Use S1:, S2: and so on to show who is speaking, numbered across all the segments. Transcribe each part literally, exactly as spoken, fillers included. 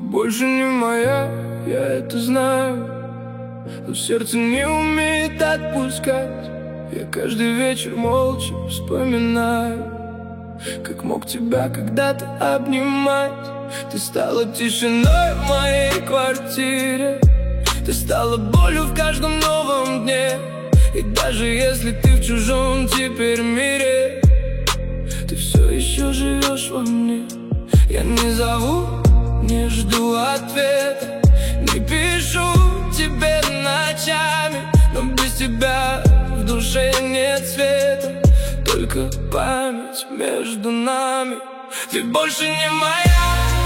S1: больше не моя, я это знаю, но сердце не умеет отпускать. Я каждый вечер молча вспоминаю, как мог тебя когда-то обнимать. Ты стала тишиной в моей квартире, ты стала болью в каждом новом дне. И даже если ты в чужом теперь мире, ты все еще живешь во мне. Я не зову, не жду ответа, не пишу тебе ночами, но без тебя в душе нет света, только память между нами. Ты больше не моя,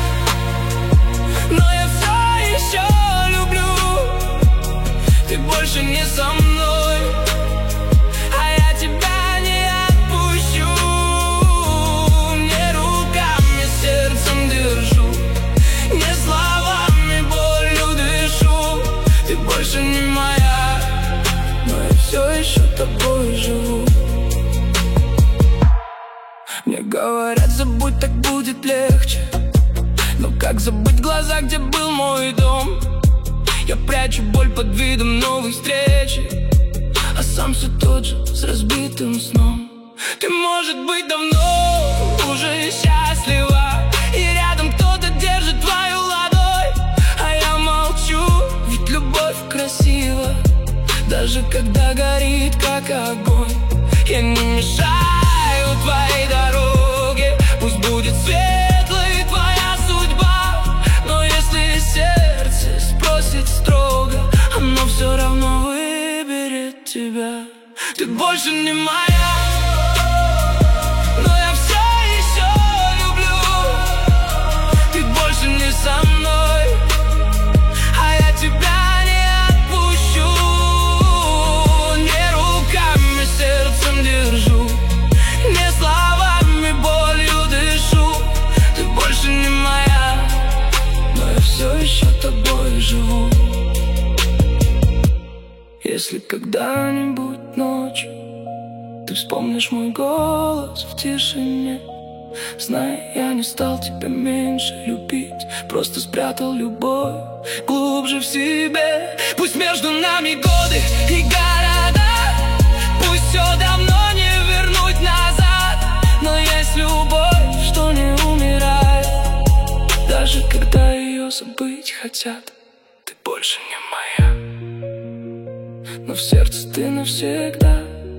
S1: но я все еще люблю. Ты больше не со мной, а я тебя не отпущу. Не руками, сердцем держу, не словами болью дышу. Ты больше не моя, но я все еще тобой живу. Мне говорят, забудь, так будет легче, но как забыть глаза, где был мой дом? Я прячу боль под видом новой встречи, а сам все тот же, с разбитым сном. Ты, может быть, давно уже счастлива, и рядом кто-то держит твою ладонь, а я молчу, ведь любовь красива, даже когда горит как огонь. Я не мешаю твоей дороге, пусть будет светлой твоя судьба, но если сердце спросит строго, оно все равно выберет тебя. Ты больше не моя, но я все еще люблю. Ты больше не со мной, а я тебя не отпущу. Не руками, сердцем держу, не словами болью дышу. Ты больше не моя, но я все еще тобой живу. Если когда-нибудь ночью ты вспомнишь мой голос в тишине, знай, я не стал тебя меньше любить, просто спрятал любовь глубже в себе. Пусть между нами годы и города, пусть все давно не вернуть назад, но есть любовь, что не умирает, даже когда ее забыть хотят. Ты больше не моя, но в сердце ты навсегда.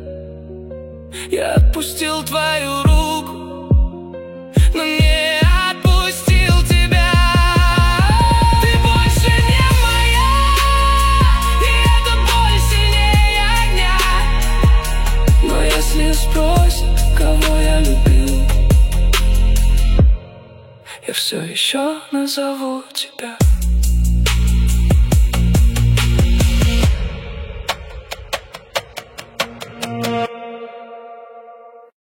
S1: Я отпустил твою руку, но не отпустил тебя. Ты больше не моя, и эта боль сильнее огня. Но если спросят, кого я любил, я все еще назову тебя.